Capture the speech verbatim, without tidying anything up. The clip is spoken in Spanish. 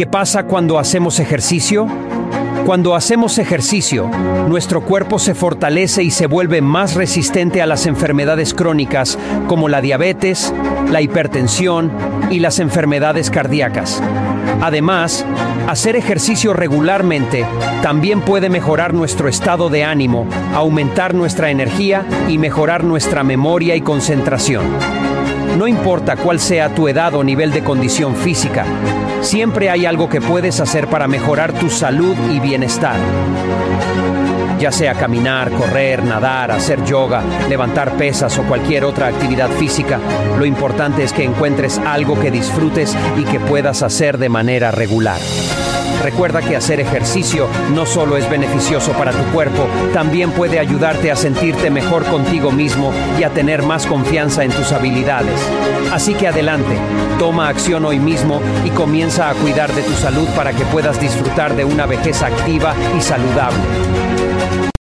¿Qué pasa cuando hacemos ejercicio? Cuando hacemos ejercicio, nuestro cuerpo se fortalece y se vuelve más resistente a las enfermedades crónicas como la diabetes, la hipertensión y las enfermedades cardíacas. Además, hacer ejercicio regularmente también puede mejorar nuestro estado de ánimo, aumentar nuestra energía y mejorar nuestra memoria y concentración. No importa cuál sea tu edad o nivel de condición física, siempre hay algo que puedes hacer para mejorar tu salud y bienestar. Ya sea caminar, correr, nadar, hacer yoga, levantar pesas o cualquier otra actividad física, lo importante es que encuentres algo que disfrutes y que puedas hacer de manera regular. Recuerda que hacer ejercicio no solo es beneficioso para tu cuerpo, también puede ayudarte a sentirte mejor contigo mismo y a tener más confianza en tus habilidades. Así que adelante, toma acción hoy mismo y comienza a cuidar de tu salud para que puedas disfrutar de una vejez activa y saludable.